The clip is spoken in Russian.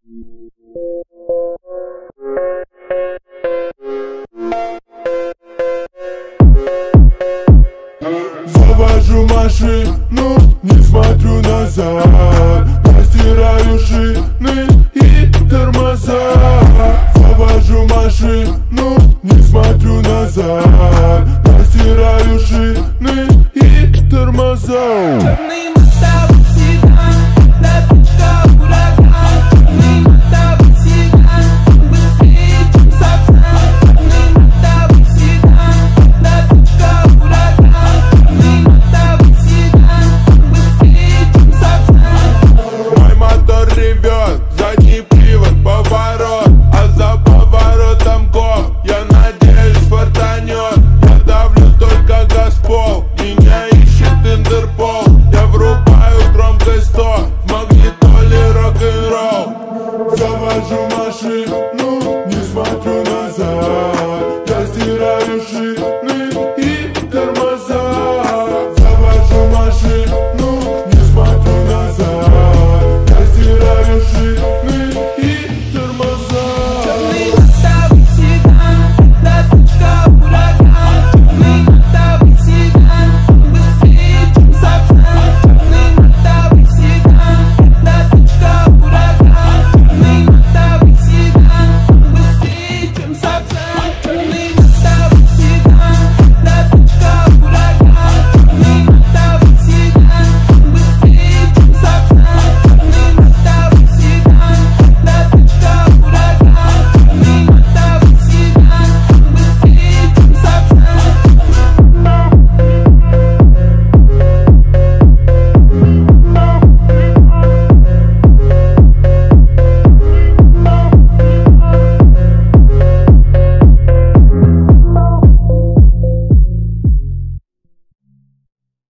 Завожу машину, не смотрю назад. Я стираю шины и тормоза. Завожу машину, не смотрю назад. Я стираю шины и тормоза. Черный мотовый седан, лапочка ураган. Черный мотовый седан, быстрее, чем Сапсан. Черный мотовый седан, лапочка ураган. Черный мотовый седан, быстрее, чем Сапсан. Мой мотор ревет, задний привод, поворот, а за поворотом коп. Я надеюсь, фартанет. Я давлю только газ в пол, меня ищет Интерпол. Я врубаю громкость 100, в магнитоле рок-н-ролл. Завожу машину,